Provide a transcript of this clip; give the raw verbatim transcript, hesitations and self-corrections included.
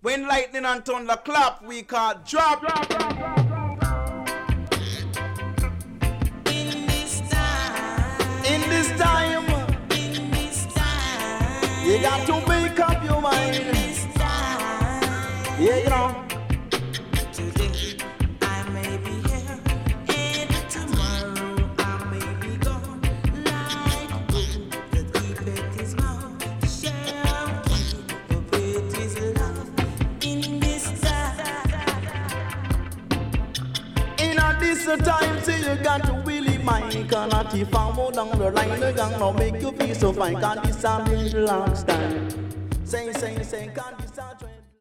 When lightning and thunder clap, we call drop. drop, drop, drop, drop, drop. In this time, in this time, in this time, you got to make up your mind. In this time, yeah, you know. Today I may be here, and tomorrow I may be gone. Like wood that keepeth his mouth, shall keep perpetuate his love. In this time, say you got to Willie Mike, and not if I'm more down the line, the gang now make you feel so fine. Can't this a middle long time? Say, say, say, can't this a